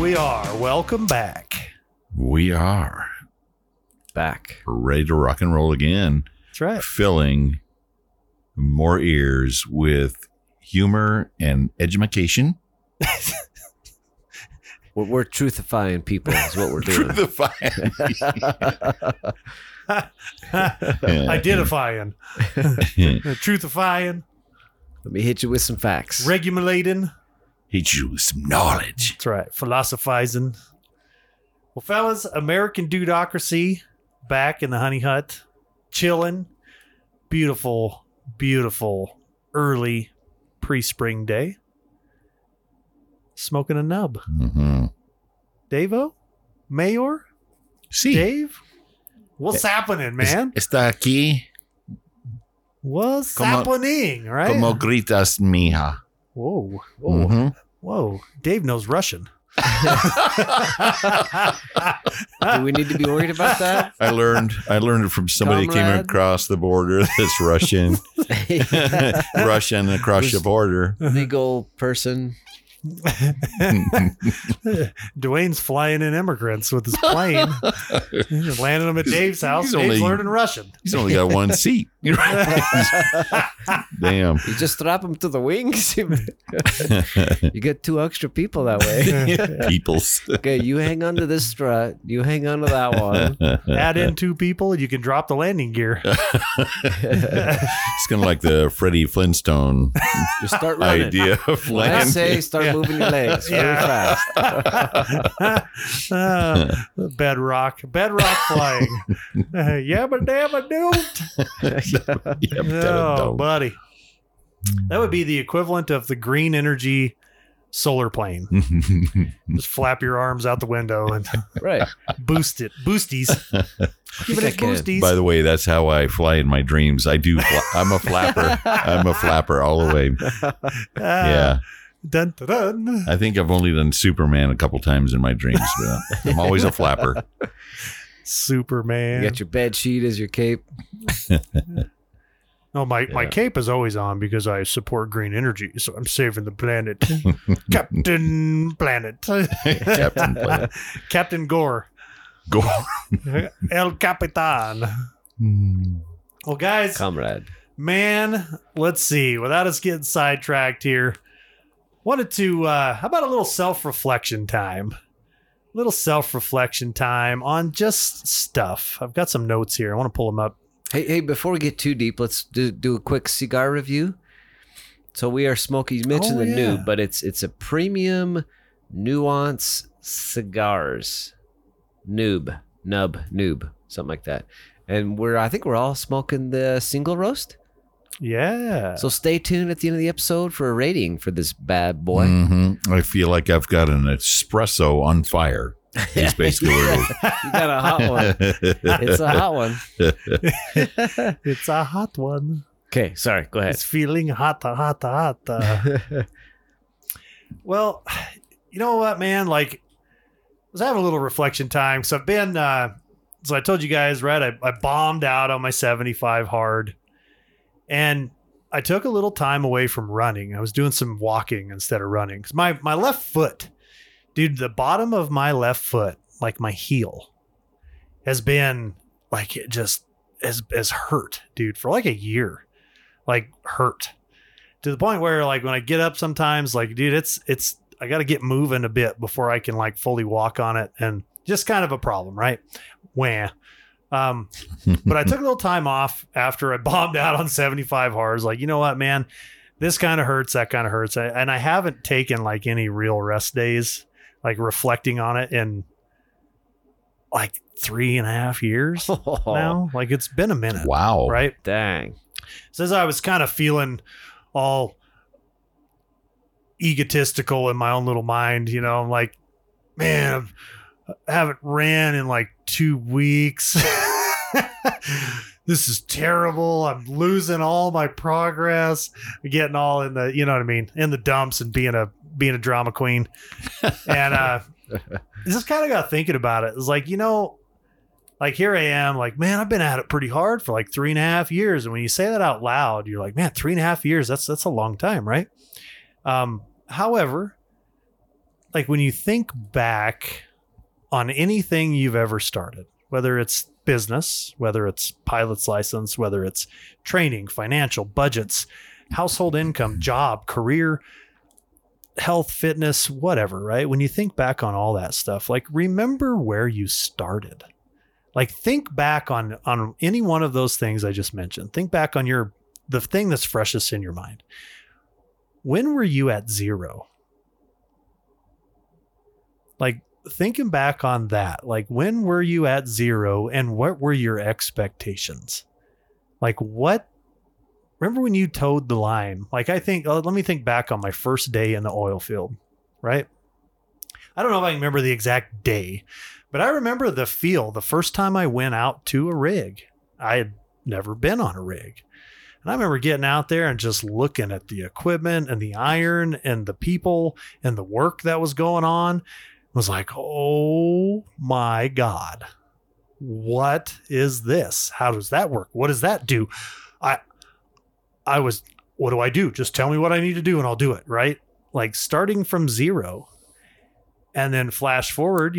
we are. Welcome back. We are back. We're ready to rock and roll again. That's right. Filling more ears with humor and education. We're truthifying people is what we're doing. Identifying. Truthifying. Let me hit you with some facts. Regulating. Hit you with some knowledge. That's right. Philosophizing. Well, fellas, American Dudocracy back in the honey hut. Chilling. Beautiful, beautiful early pre-spring day. Smoking a nub. Mm-hmm. Davo? Mayor? Sí. Dave? What's happening, man? Está aquí. What's Como- happening, right? Como gritas, mija. Whoa. Whoa. Mhm. Whoa. Dave knows Russian. Do we need to be worried about that? I learned it from somebody that came Comrade? across the border that's Russian. Russian across the border. Legal person. Dwayne's flying in immigrants with his plane. He's landing them at Dave's house. He's Dave's only- learning Russian. He's only got one seat. Damn. You just strap them to the wings. You get 2 extra people that way. Peoples. Okay, you hang on to this strut. You hang on to that one. Add in 2 people and you can drop the landing gear. It's kind of like the Freddie Flintstone Just start running. idea of When I land. say start moving your legs very fast. Bedrock flying. Yabba dabba doot. Yep, Oh, buddy. That would be the equivalent of the green energy solar plane. Just flap your arms out the window and Right. boost it. Boosties. Give it I a can. boosties. By the way, that's how I fly in my dreams. I'm a flapper. I'm a flapper all the way. Yeah. Dun, dun, dun. I think I've only done Superman a couple times in my dreams, but I'm always a flapper. Superman. You got your bed sheet as your cape. No, my cape is always on because I support green energy, so I'm saving the planet. Captain Planet. Captain Planet. Captain Gore. Go. El Capitan. Well, guys, Comrade. man, let's see. Without us getting sidetracked here, wanted to, how about a little self-reflection time? Little self-reflection time on just stuff. I've got some notes here. I want to pull them up. Hey, before we get too deep, let's do a quick cigar review. So we are smoking, you mentioned Oh, the yeah. Noob, but it's a premium nuance cigars. Noob, something like that. And I think we're all smoking the single roast. Yeah. So stay tuned at the end of the episode for a rating for this bad boy. Mhm. I feel like I've got an espresso on fire. Is basically what You got a hot one. It's a hot one. It's a hot one. Okay, sorry. Go ahead. It's feeling hot. Well, you know what, man? Like, I was having a little reflection time. So I've been, so I told you guys, right? I bombed out on my 75 hard. And I took a little time away from running. I was doing some walking instead of running. 'Cause my left foot, dude, the bottom of my left foot, like my heel, has been like it just has hurt, dude, for like a year. Like hurt. To the point where like when I get up sometimes, like, dude, it's I gotta get moving a bit before I can like fully walk on it. And just kind of a problem, right? Wah. But I took a little time off after I bombed out on 75 hard. I was like, you know what, man, this kind of hurts, that kind of hurts. And I haven't taken like any real rest days, like reflecting on it in like 3.5 years now. Like it's been a minute. Wow. Right. Dang. Says I was kind of feeling all egotistical in my own little mind, you know, I'm like, man, I haven't ran in like 2 weeks. This is terrible. I'm losing all my progress. Getting all in the, you know what I mean, in the dumps and being a drama queen. And just kind of got thinking about it. It's like, you know, like here I am, like, man, I've been at it pretty hard for like 3.5 years. And when you say that out loud, you're like, man, 3.5 years, that's a long time, right? However, like when you think back on anything you've ever started, whether it's business, whether it's pilot's license, whether it's training, financial, budgets, household income, job, career, health, fitness, whatever, right? When you think back on all that stuff, like remember where you started. Like think back on any one of those things I just mentioned. Think back on the thing that's freshest in your mind. When were you at zero? Like thinking back on that, like when were you at zero and what were your expectations? Like remember when you towed the line? Like let me think back on my first day in the oil field, right? I don't know if I can remember the exact day, but I remember the feel the first time I went out to a rig. I had never been on a rig. And I remember getting out there and just looking at the equipment and the iron and the people and the work that was going on. Was like, oh my God, what is this? How does that work? What does that do? What do I do? Just tell me what I need to do and I'll do it. Right. Like starting from zero and then flash forward,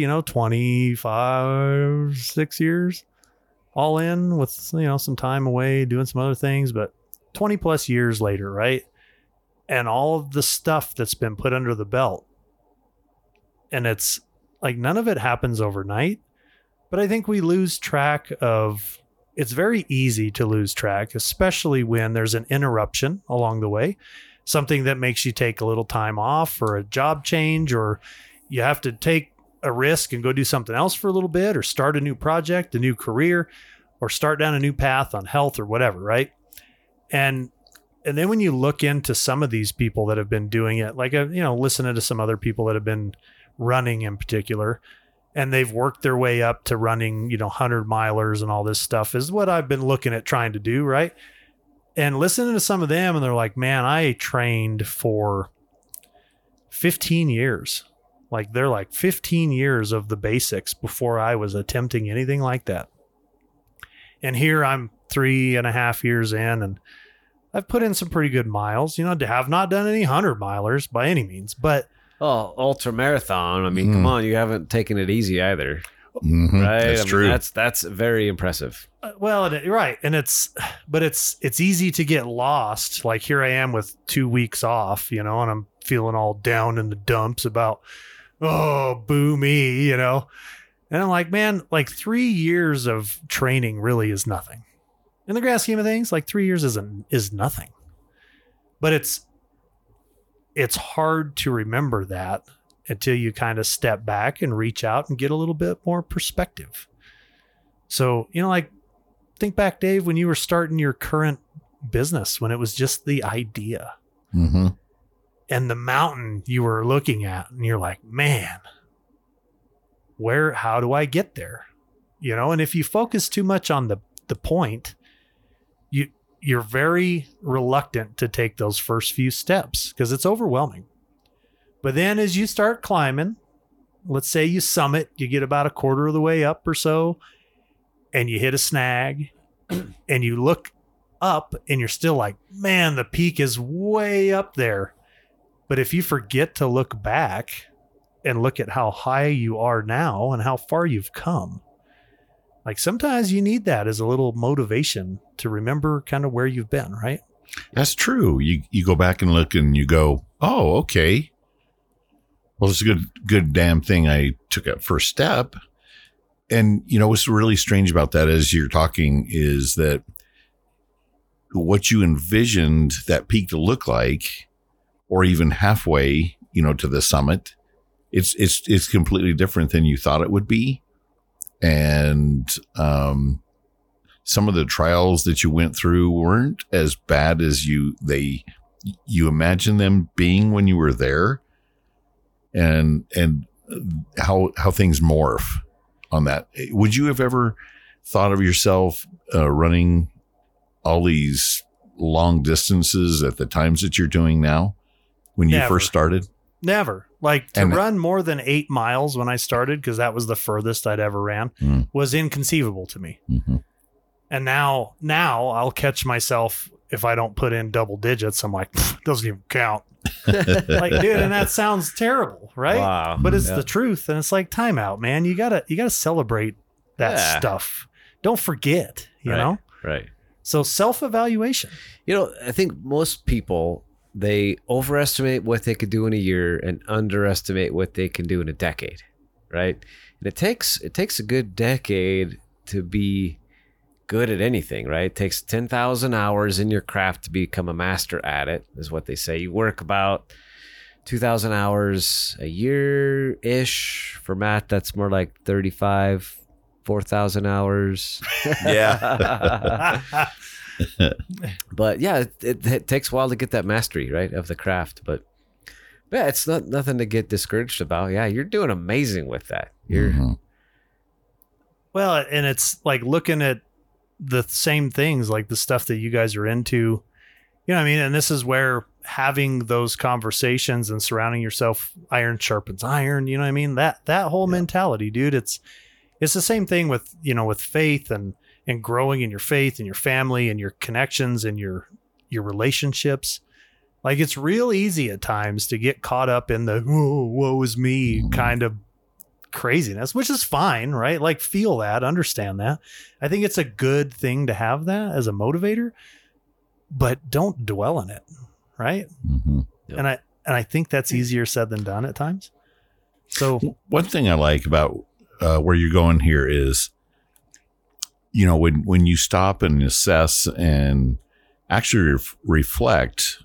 25, 6 years all in with, some time away doing some other things, but 20 plus years later. Right. And all of the stuff that's been put under the belt. And it's like none of it happens overnight, but I think we lose track of, it's very easy to lose track, especially when there's an interruption along the way, something that makes you take a little time off or a job change, or you have to take a risk and go do something else for a little bit, or start a new project, a new career, or start down a new path on health or whatever. Right. And then when you look into some of these people that have been doing it, like, listening to some other people that have been running in particular, and they've worked their way up to running, 100 milers and all this stuff is what I've been looking at trying to do. Right. And listening to some of them and they're like, man, I trained for 15 years. Like they're like 15 years of the basics before I was attempting anything like that. And here I'm 3.5 years in and I've put in some pretty good miles, have not done any 100 milers by any means, but ultra marathon. I mean, come on, you haven't taken it easy either. Mm-hmm. Right. That's true. That's very impressive. Right. And it's easy to get lost. Like here I am with 2 weeks off, and I'm feeling all down in the dumps about, boo me, And I'm like, man, like 3 years of training really is nothing. In the grand scheme of things, like 3 years is nothing. But it's hard to remember that until you kind of step back and reach out and get a little bit more perspective. So, like think back, Dave, when you were starting your current business, when it was just the idea and the mountain you were looking at and you're like, man, how do I get there? And if you focus too much on the point, you're very reluctant to take those first few steps because it's overwhelming. But then as you start climbing, let's say you summit, you get about a quarter of the way up or so, and you hit a snag and you look up and you're still like, man, the peak is way up there. But if you forget to look back and look at how high you are now and how far you've come, like sometimes you need that as a little motivation to remember kind of where you've been, right? That's true. You go back and look and you go, oh, okay. Well, it's a good damn thing I took that first step. And, what's really strange about that as you're talking is that what you envisioned that peak to look like, or even halfway, to the summit, it's completely different than you thought it would be. And some of the trials that you went through weren't as bad as you imagined them being when you were there, and how things morph on that. Would you have ever thought of yourself running all these long distances at the times that you're doing now when you first started? Never. Like to run more than 8 miles when I started, because that was the furthest I'd ever ran, was inconceivable to me. Mm-hmm. And now I'll catch myself if I don't put in double digits. I'm like, doesn't even count. Like, dude, and that sounds terrible, right? Wow. But it's Yeah. the truth, and it's like time out, man. You gotta celebrate that Yeah. stuff. Don't forget, you Right. know. Right. So self-evaluation. You know, I think most people, they overestimate what they could do in a year and underestimate what they can do in a decade, right? And it takes a good decade to be good at anything, right? It takes 10,000 hours in your craft to become a master at it, is what they say. You work about 2,000 hours a year-ish. For Matt, that's more like 35, 4,000 hours. Yeah. But yeah, it takes a while to get that mastery, right, of the craft. But yeah, it's nothing to get discouraged about. Yeah, you're doing amazing with that. You're Mhm. Well, and it's like looking at the same things, like the stuff that you guys are into. You know what I mean? And this is where having those conversations and surrounding yourself, iron sharpens iron. You know what I mean? That whole mentality, dude. It's the same thing with, you know, with faith and growing in your faith and your family and your connections and your relationships. Like, it's real easy at times to get caught up in the woe is me kind of craziness, which is fine, right? Like, feel that, understand that. I think it's a good thing to have that as a motivator, but don't dwell in it, right? Mhm. Yep. And I think that's easier said than done at times. So One thing I like about where you're going here is, you know, when you stop and assess and actually reflect,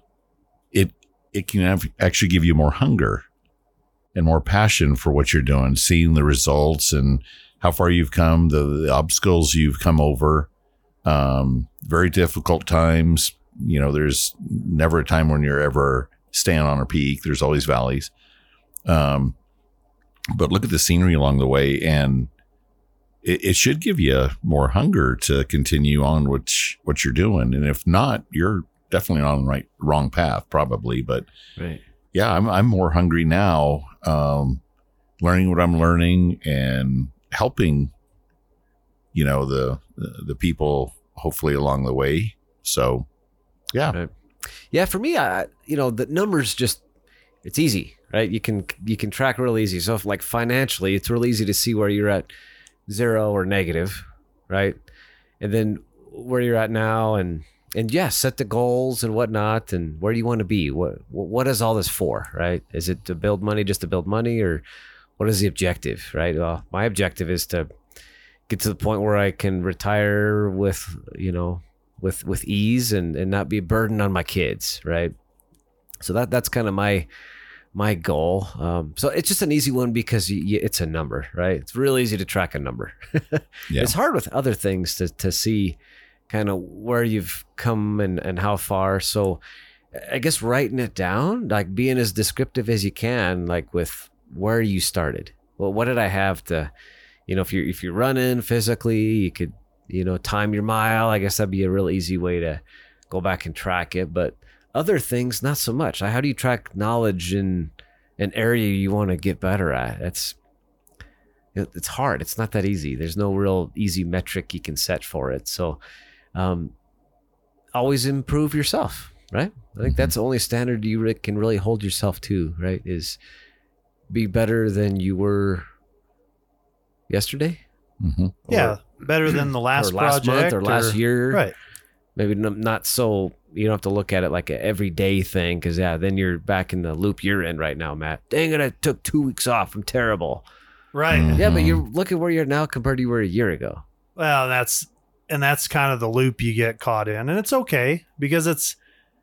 it can actually give you more hunger and more passion for what you're doing, seeing the results and how far you've come, the obstacles you've come over, very difficult times. You know, there's never a time when you're ever staying on a peak. There's always valleys. But look at the scenery along the way, and it should give you more hunger to continue on what you're doing. And if not, you're definitely on the wrong path, probably. But right. yeah, I'm more hungry now, learning what I'm learning and helping, you know, the people hopefully along the way. So yeah. Right. Yeah, for me, you know, the numbers just, it's easy, right? You can track real easy. So if, like, financially, it's real easy to see where you're at, 0 or negative, right? And then where you're at now, and yeah, set the goals and whatnot, and where do you want to be? What is all this for, right? Is it to build money just to build money, or what is the objective, right? Well, my objective is to get to the point where I can retire with, you know, with ease and not be a burden on my kids, right? So that's kind of my goal. So it's just an easy one because it's a number, right? It's real easy to track a number. Yeah. It's hard with other things to see kind of where you've come and how far. So I guess writing it down, like being as descriptive as you can, like with where you started. Well, what did I have to, you know, if you're running physically, you could, you know, time your mile. I guess that'd be a real easy way to go back and track it. But other things, not so much. How do you track knowledge in an area you want to get better at? It's hard. It's not that easy. There's no real easy metric you can set for it. So always improve yourself, right? I think that's the only standard you can really hold yourself to, right? Is be better than you were yesterday. Mm-hmm. yeah, better than the last or last project month or last year. Right. Maybe not so, you don't have to look at it like an everyday thing, because then you're back in the loop you're in right now, Matt. Dang it, I took 2 weeks off. I'm terrible. Right. Mhm. Yeah, but you look at where you're now compared to where a year ago. Well, that's kind of the loop you get caught in, and it's okay because it's,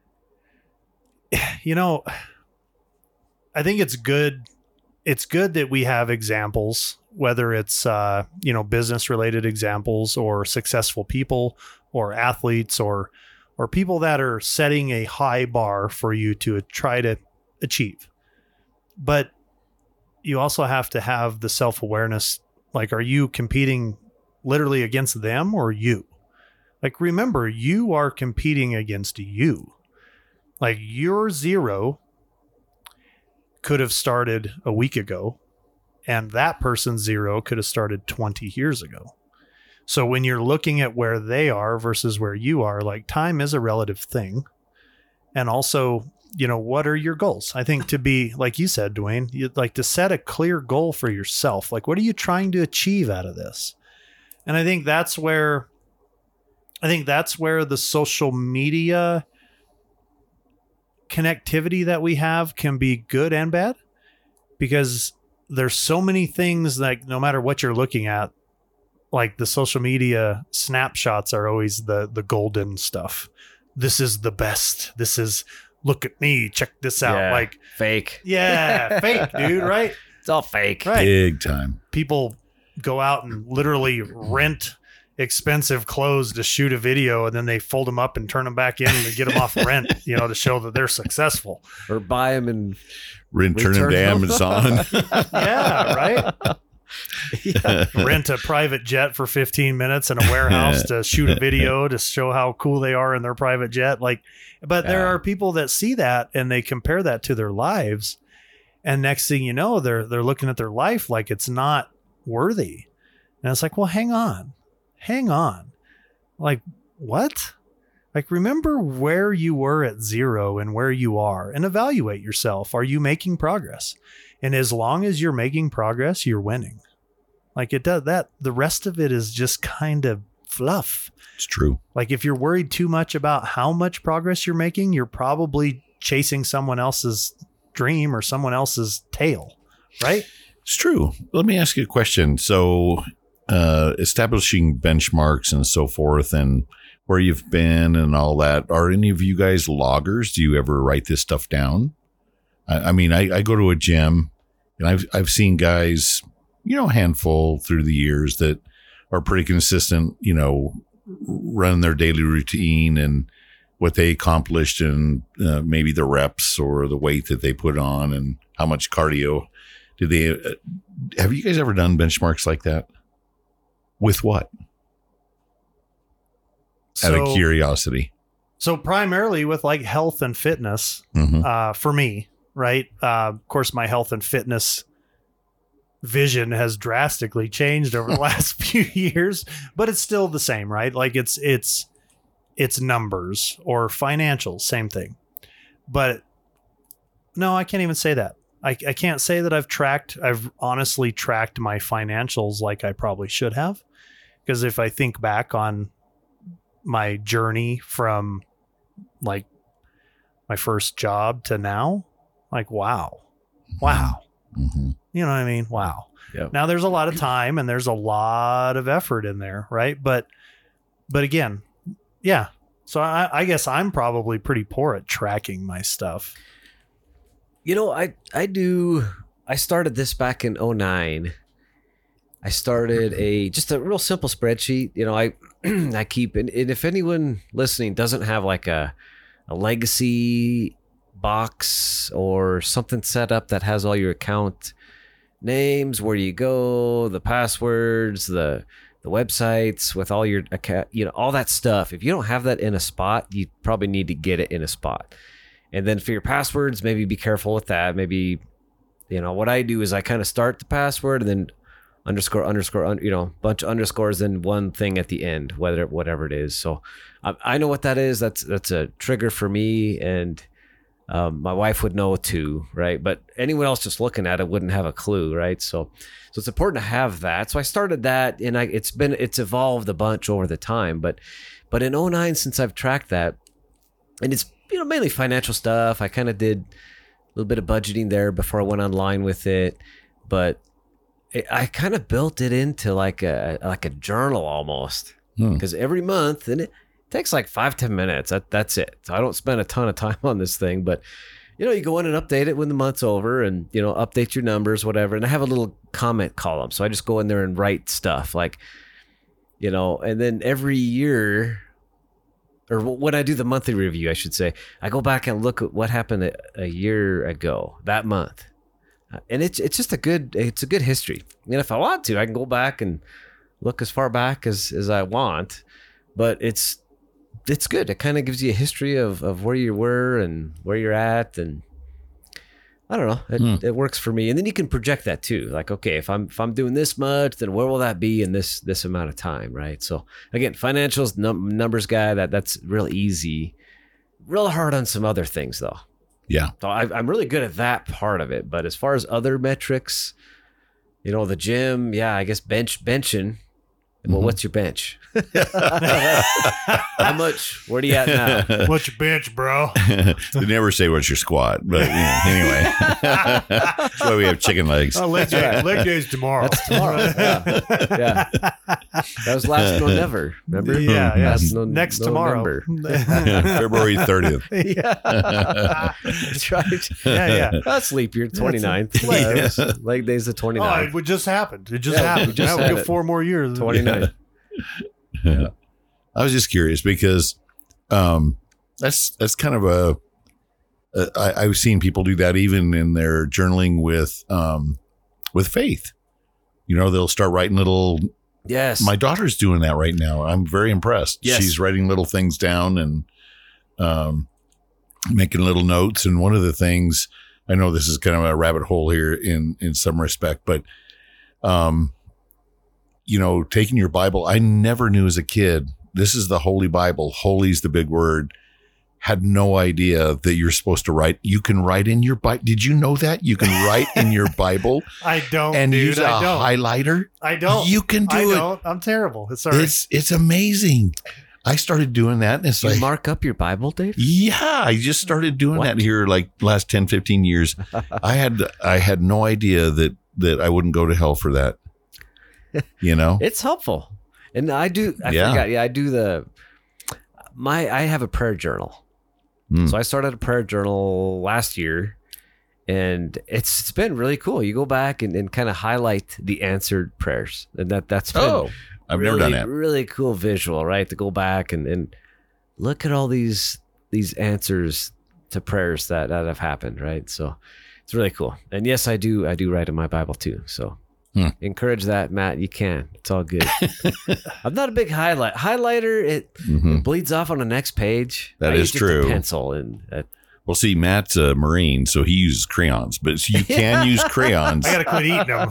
you know, I think it's good. It's good that we have examples, whether it's, you know, business related examples or successful people or athletes or people that are setting a high bar for you to try to achieve. But you also have to have the self-awareness. Like, are you competing literally against them or you? Like, remember, you are competing against you. Like, your 0 could have started a week ago, and that person's 0 could have started 20 years ago. So when you're looking at where they are versus where you are, like, time is a relative thing. And also, what are your goals? I think to be, like you said, Dwayne, you'd like to set a clear goal for yourself. Like, what are you trying to achieve out of this? And I think that's where the social media connectivity that we have can be good and bad, because there's so many things, like no matter what you're looking at, like the social media snapshots are always the golden stuff. This is the best. This is, look at me, check this out. Yeah, like fake. Yeah, fake, dude, right? It's all fake. Right. Big time. People go out and literally rent expensive clothes to shoot a video, and then they fold them up and turn them back in and get them off rent, to show that they're successful. Or buy them and Return them to Amazon. Yeah, right? Rent a private jet for 15 minutes in a warehouse to shoot a video to show how cool they are in their private jet. But there are people that see that and they compare that to their lives, and next thing you know, they're looking at their life like it's not worthy. And it's like, well, hang on. Like, what? Like, remember where you were at 0 and where you are, and evaluate yourself. Are you making progress? And as long as you're making progress, you're winning. Like, it does that. The rest of it is just kind of fluff. It's true. Like, if you're worried too much about how much progress you're making, you're probably chasing someone else's dream or someone else's tail, right? It's true. Let me ask you a question. So, establishing benchmarks and so forth, and where you've been and all that, are any of you guys loggers? Do you ever write this stuff down? I mean, I go to a gym, and I've seen guys, a handful through the years that are pretty consistent, running their daily routine and what they accomplished, and maybe the reps or the weight that they put on and how much cardio did they. Have you guys ever done benchmarks like that? With what? Out of curiosity. So primarily with like health and fitness, for me, right? Of course, my health and fitness vision has drastically changed over the last few years, but it's still the same, right? Like it's numbers or financials, same thing. But no, I can't even say that. I can't say that I've honestly tracked my financials like I probably should have. Because if I think back on my journey from like my first job to now, like, wow. Mm-hmm. You know what I mean? Wow. Yep. Now there's a lot of time and there's a lot of effort in there. Right. But again, yeah. So I guess I'm probably pretty poor at tracking my stuff. I started this back in 2009. I started just a real simple spreadsheet. I keep, and if anyone listening doesn't have like a legacy box or something set up that has all your account names, where you go, the passwords, the websites with all your account, all that stuff. If you don't have that in a spot, you probably need to get it in a spot. And then for your passwords, maybe be careful with that. Maybe, what I do is I kind of start the password and then underscore, bunch of underscores, then one thing at the end, whatever it is. So I know what that is. That's a trigger for me, and my wife would know too, right? But anyone else just looking at it wouldn't have a clue, right? So it's important to have that. So I started that, and it's evolved a bunch over the time. But in 2009, since I've tracked that, and it's mainly financial stuff. I kind of did a little bit of budgeting there before I went online with it, but I kind of built it into like a journal almost, because every month, and it takes like 5-10 minutes. That's it. So I don't spend a ton of time on this thing, but you go in and update it when the month's over, and update your numbers, whatever. And I have a little comment column, so I just go in there and write stuff like, and then every year, or when I do the monthly review, I should say, I go back and look at what happened a year ago that month. And it's just a good history. And if I want to, I can go back and look as far back as I want, but it's good. It kind of gives you a history of where you were and where you're at. And I don't know, it works for me. And then you can project that too. Like, okay, if I'm doing this much, then where will that be in this amount of time, right? So again, financials, numbers guy, that's real easy. Real hard on some other things though. Yeah. So I'm really good at that part of it. But as far as other metrics, the gym, yeah, I guess benching. Well, what's your bench? How much? Where are you at now? What's your bench, bro? They never say what's your squat, but anyway. That's why we have chicken legs. Oh, leg day's tomorrow. That's tomorrow. Yeah. That was last November. Remember? Yeah. Last Next tomorrow. February 30th. Yeah. That's right. Yeah. That's leap year 29th. Leg day's the 29th. Oh, it just happened. It just happened. we just Now we had got it. 4 more years. 29th. I was just curious because that's kind of I've seen people do that even in their journaling with faith. They'll start writing little. Yes. My daughter's doing that right now. I'm very impressed. Yes. She's writing little things down and making little notes. And one of the things, I know this is kind of a rabbit hole here in some respect, but taking your Bible, I never knew as a kid, this is the Holy Bible. Holy is the big word. Had no idea that you're supposed to write. You can write in your Bible. Did you know that? You can write in your Bible I don't, and dude. use a I don't. highlighter. I don't. You can do I it. don't. I'm terrible. It's all right. It's amazing. I started doing that. And it's You like, mark up your Bible, Dave? yeah, I just started doing that here like last 10, 15 years. I had no idea that I wouldn't go to hell for that. It's helpful. And I forgot. Yeah, I do I have a prayer journal. So I started a prayer journal last year, and it's been really cool. You go back and kind of highlight the answered prayers. And that's been I've really, never done that. really cool visual, right? To go back and look at all these answers to prayers that have happened, right? So it's really cool. And yes, I do write in my Bible too. So encourage that, Matt. You can. It's all good. I'm not a big highlighter. It bleeds off on the next page. That I is use just a true. pencil and Well, see, Matt's a Marine, so he uses crayons, but you can use crayons. I got to quit eating them.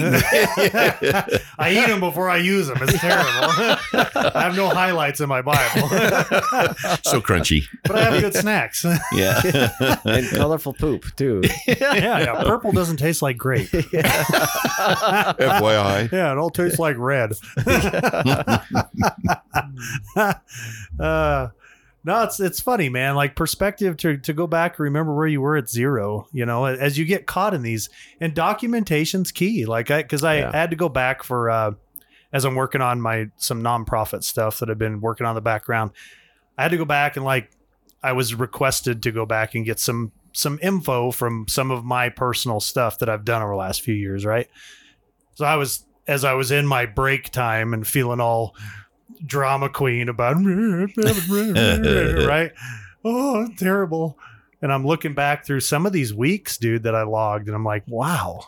I eat them before I use them. It's terrible. I have no highlights in my Bible. So crunchy. But I have good snacks. Yeah. and colorful poop too. Yeah. Purple doesn't taste like grape. FYI. Yeah, it all tastes like red. No, it's funny, man. Like perspective to go back, remember where you were at zero, as you get caught in these, and documentation's key. Like because I had to go back for, as I'm working on some nonprofit stuff that I've been working on in the background. I had to go back and I was requested to go back and get some info from some of my personal stuff that I've done over the last few years. Right. So as I was in my break time and feeling all drama queen about right, oh, terrible, and I'm looking back through some of these weeks, dude, that I logged, and I'm like, wow,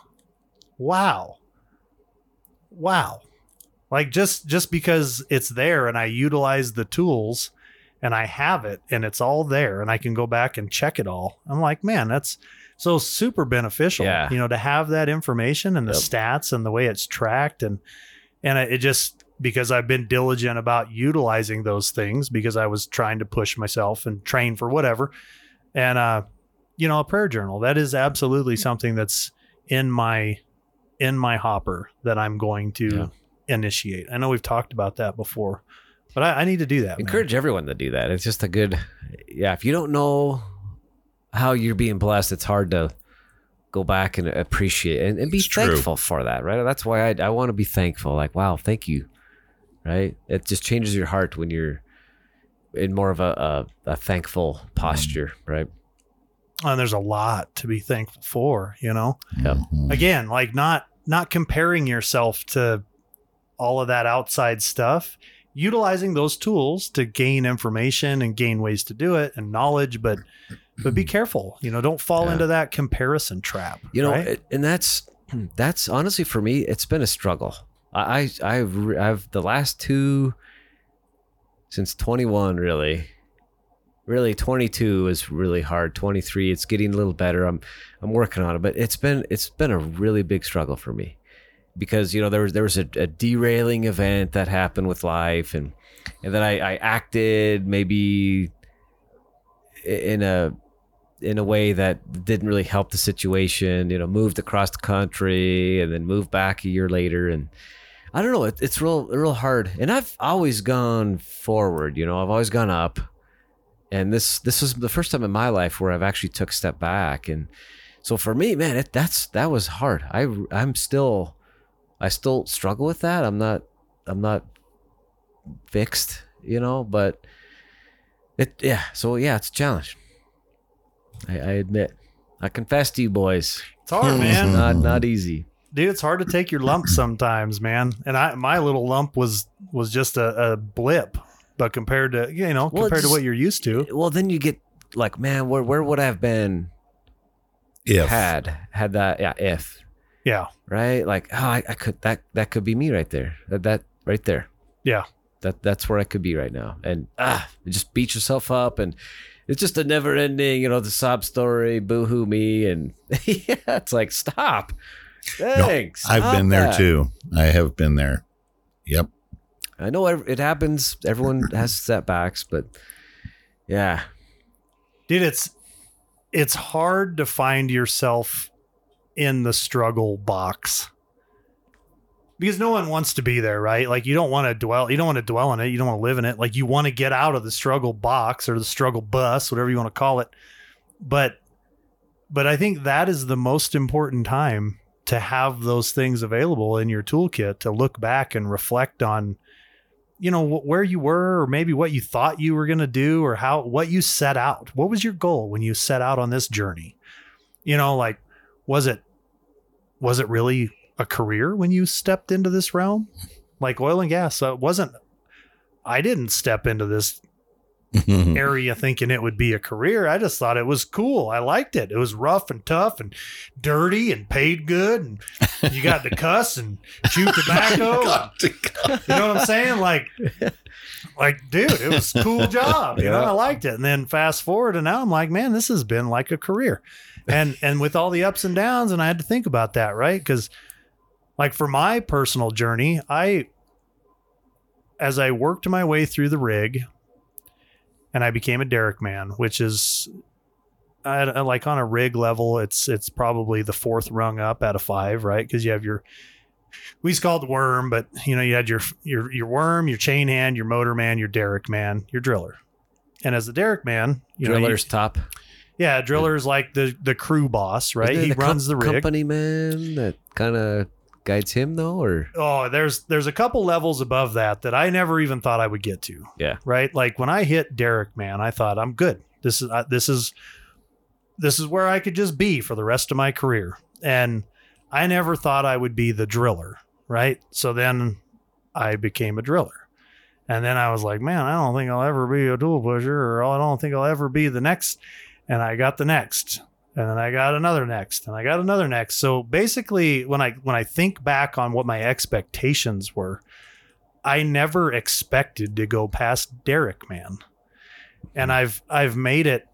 like just because it's there and I utilize the tools and I have it and it's all there and I can go back and check it all, I'm like, man, that's so super beneficial. To have that information and the stats and the way it's tracked, and it just, because I've been diligent about utilizing those things because I was trying to push myself and train for whatever. And, a prayer journal, that is absolutely something that's in my hopper that I'm going to initiate. I know we've talked about that before, but I need to do that. Encourage everyone to do that. It's just a good, if you don't know how you're being blessed, it's hard to go back and appreciate and be thankful for that, right? That's why I want to be thankful. Like, wow, thank you. Right? It just changes your heart when you're in more of a thankful posture, right? And there's a lot to be thankful for, Yep. Again, like not comparing yourself to all of that outside stuff, utilizing those tools to gain information and gain ways to do it and knowledge, but be careful, don't fall into that comparison trap. Right? And that's honestly, for me, it's been a struggle. I've the last two, since 21, really 22 is really hard. 23, it's getting a little better. I'm working on it, but it's been a really big struggle for me because there was a derailing event that happened with life, and then I acted maybe in a in a way that didn't really help the situation. Moved across the country and then moved back a year later, and I don't know. It's real hard. And I've always gone forward. I've always gone up. And this was the first time in my life where I've actually took a step back. And so for me, man, that was hard. I still struggle with that. I'm not fixed, but so it's a challenge. I admit. I confess to you boys. It's hard, man. Not easy. Dude, it's hard to take your lumps sometimes, man. And my little lump was just a blip. But compared to compared to what you're used to, well, then you get like, man, where would I have been if had that? Yeah, if right, like I could that could be me right there. That right there. Yeah, that's where I could be right now. And you just beat yourself up, and it's just a never ending, the sob story, boo-hoo me, and it's like stop. Thanks. No, I've been there too. I have been there. Yep. I know it happens. Everyone has setbacks, but yeah, dude, it's hard to find yourself in the struggle box because no one wants to be there, right? Like you don't want to dwell in it. You don't want to live in it. Like you want to get out of the struggle box or the struggle bus, whatever you want to call it. But I think that is the most important time to have those things available in your toolkit to look back and reflect on, where you were, or maybe what you thought you were going to do, or what you set out. What was your goal when you set out on this journey? Like, was it really a career when you stepped into this realm? Like oil and gas. I didn't step into this area thinking it would be a career. I just thought it was cool. I liked it. It was rough and tough and dirty and paid good. And you got to cuss and chew tobacco. You know what I'm saying? Like, dude, it was a cool job. I liked it. And then fast forward, and now I'm like, man, this has been like a career. And with all the ups and downs, and I had to think about that, right? Because like for my personal journey, as I worked my way through the rig, and I became a derrick man, which is like on a rig level, it's probably the fourth rung up out of 5, right? Because you have we used to call it the worm, but you had your worm, your chain hand, your motor man, your derrick man, your driller. And as the derrick man, driller's top. Yeah, driller's like the crew boss, right? He runs the rig. Company man that kind of guides him though, or there's a couple levels above that I never even thought I would get to. Yeah, right. Like when I hit derrick man, I thought I'm good. This is where I could just be for the rest of my career, and I never thought I would be the driller, right? So then I became a driller, and then I was like, man, I don't think I'll ever be a dual pusher, or I don't think I'll ever be the next. And I got the next. And then I got another next, and I got another next. So basically, when I think back on what my expectations were, I never expected to go past derrick man, and I've made it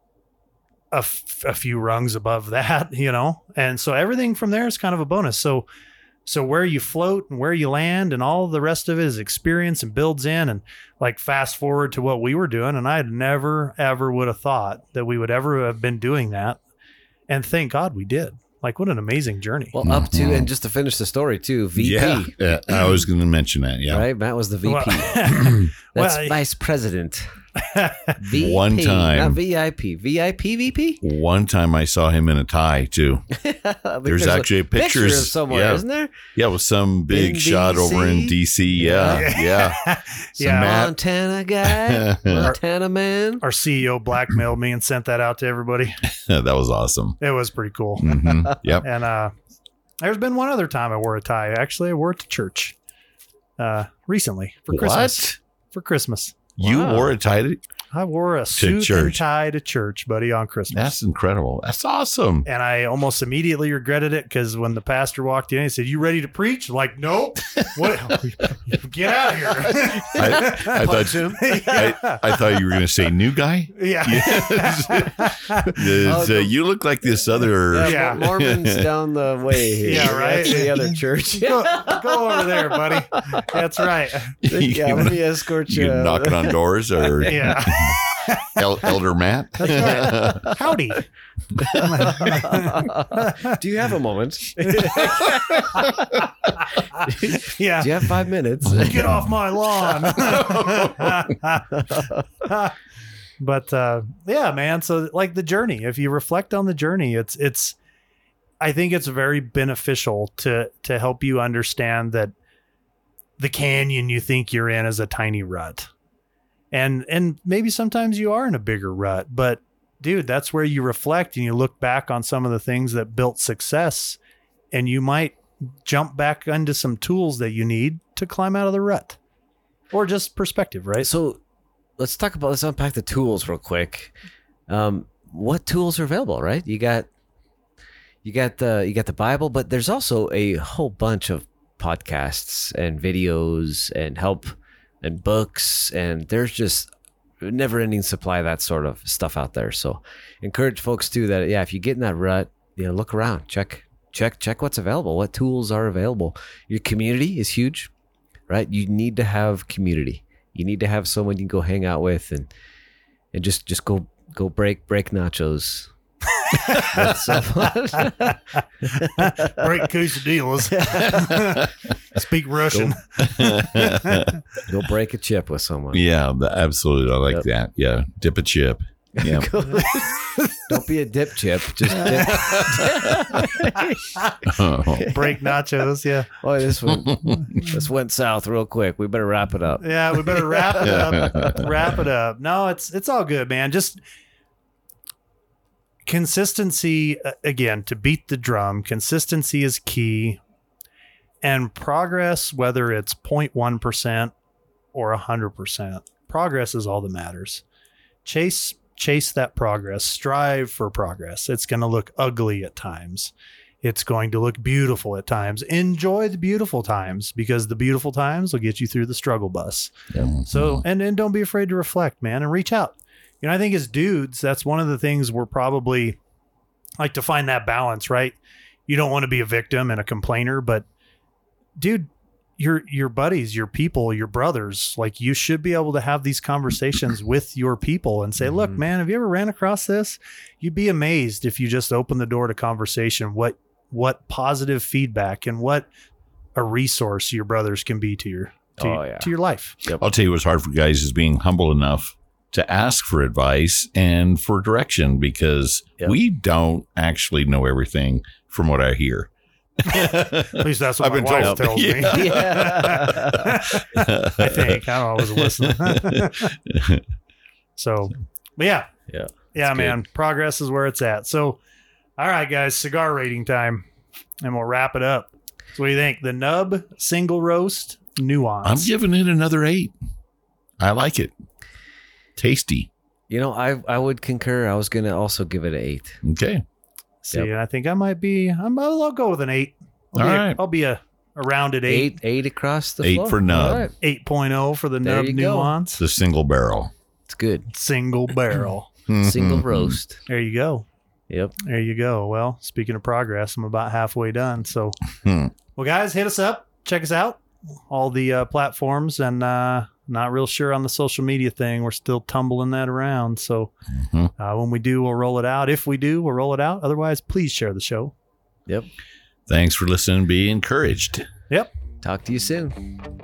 a few rungs above that, And so everything from there is kind of a bonus. So where you float and where you land and all the rest of it is experience and builds in. And like fast forward to what we were doing, and I never ever would have thought that we would ever have been doing that. And thank God we did. Like, what an amazing journey. Well, up to, and just to finish the story too, VP. Yeah, I was going to mention that. Yeah. Right? Matt was the VP. That's vice president. VP, one time. Not VIP. VIP VP? One time I saw him in a tie too. There's actually pictures of somewhere, isn't there? Yeah, with some big shot over in DC. Yeah. Some Montana guy, Montana man. Our CEO blackmailed me and sent that out to everybody. That was awesome. It was pretty cool. Mm-hmm. Yep. And there's been one other time I wore a tie. Actually, I wore it to church recently for Christmas. For Christmas. You wore a tie? I wore a suit and tie to church, buddy, on Christmas. That's incredible. That's awesome. And I almost immediately regretted it because when the pastor walked in, he said, "You ready to preach?" I'm like, nope. What? Get out of here. I thought you were going to say new guy. Yeah. You look like this other. Mormons down the way here. Yeah, right. That's the other church. Go over there, buddy. That's right. Yeah, let me escort you. You knocking on doors or. Yeah. Elder Matt. Howdy. Do you have a moment? Yeah. Do you have 5 minutes? Get off my lawn. But yeah, man. So like the journey, if you reflect on the journey, it's I think it's very beneficial to help you understand that the canyon you think you're in is a tiny rut. And maybe sometimes you are in a bigger rut, but dude, that's where you reflect and you look back on some of the things that built success, and you might jump back into some tools that you need to climb out of the rut, or just perspective, right? So let's unpack the tools real quick. What tools are available, right? You got the Bible, but there's also a whole bunch of podcasts and videos and help and books, and there's just a never-ending supply of that sort of stuff out there. So encourage folks too that, yeah, if you get in that rut, look around, check what's available, what tools are available. Your community is huge, right? You need to have community. You need to have someone you can go hang out with and just go break nachos. Break quesadillas. Speak Russian. Go break a chip with someone. Yeah, absolutely. I like that. Yeah, dip a chip. Yeah. Don't be a dip chip. Just dip. Break nachos. Yeah. Oh, this went south real quick. We better wrap it up. Yeah, we better wrap it up. Wrap it up. No, it's all good, man. Just consistency, again, to beat the drum. Consistency is key, and progress, whether it's 0.1% or 100%, progress is all that matters. Chase that progress. Strive for progress. It's going to look ugly at times. It's going to look beautiful at times. Enjoy the beautiful times, because the beautiful times will get you through the struggle bus. Yep. So, and don't be afraid to reflect, man, and reach out. I think as dudes, that's one of the things we're probably like to find that balance, right? You don't want to be a victim and a complainer, but dude, your buddies, your people, your brothers, like you should be able to have these conversations with your people and say, look, man, have you ever ran across this? You'd be amazed if you just open the door to conversation, what positive feedback and what a resource your brothers can be to your life. Yep. I'll tell you what's hard for guys is being humble enough to ask for advice and for direction, because we don't actually know everything from what I hear. At least that's what I've my been wife told. tells me. Yeah. I think. I don't always listen. So, but yeah, man, progress is where it's at. So, all right, guys, cigar rating time, and we'll wrap it up. So what do you think? The Nub Single Roast Nuance. I'm giving it another 8. I like it. Tasty. I would concur. I was going to also give it an 8. Okay. See, I think I might be. I'll go with an 8. I'll be a rounded 8. 8 across the 8 floor. for Nub. All right. 8.0 for the There Nub you go. Nuance. The single barrel. It's good. Single barrel. Single roast. There you go. Yep. There you go. Well, speaking of progress, I'm about halfway done. So, well, guys, hit us up. Check us out. All the platforms, and not real sure on the social media thing. We're still tumbling that around. So when we do, we'll roll it out. If we do, we'll roll it out. Otherwise, please share the show. Yep. Thanks for listening. Be encouraged. Yep. Talk to you soon.